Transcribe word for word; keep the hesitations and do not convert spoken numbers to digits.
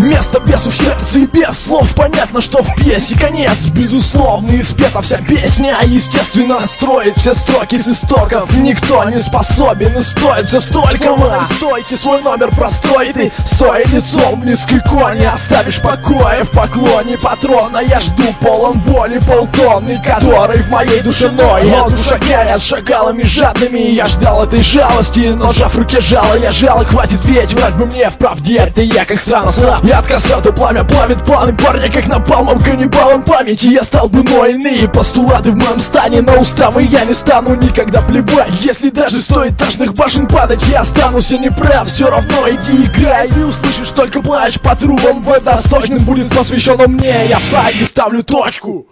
место бесу в сердце и без слов. Понятно, что в пьесе конец безусловно, и спета вся песня. Естественно, строить все строки с истоков никто не способен, и стоит все столько. В стойке свой номер простой ты, стоя лицом в низкой коне, оставишь покоя в поклоне патрона. Я жду полон боли полтонны, который в моей душе ноет. Шагая с шагалами жадными, я ждал этой жалости, но сжав в руке жало, я жал, и хватит ведь врать бы мне в правде. Это я как странно слаб, я от костра то пламя плавит планы парня, как напалмом каннибалом памяти. Я стал бы, но иные постулаты в моем стане, на уставы я не стану никогда плевать. Если даже сто этажных башен падать, я останусь не прав, все равно иди играй. И услышишь только плач по трубам водосточным, будет посвящен мне. Я в саге ставлю точку.